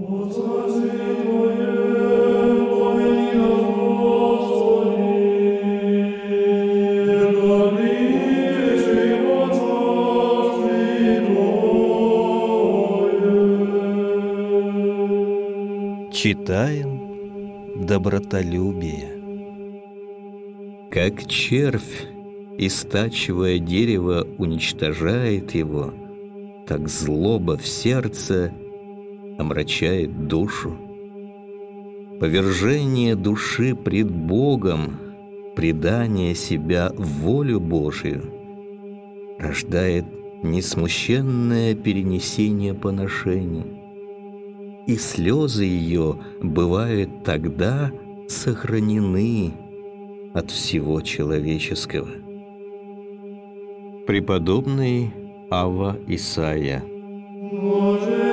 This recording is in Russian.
Читаем добротолюбие. Как червь, истачивая дерево, уничтожает его, так злоба в сердце омрачает душу. Повержение души пред Богом, предание себя в волю Божию рождает несмущенное перенесение поношений, и слезы ее, бывают тогда, сохранены от всего человеческого. Преподобный Авва Исайя.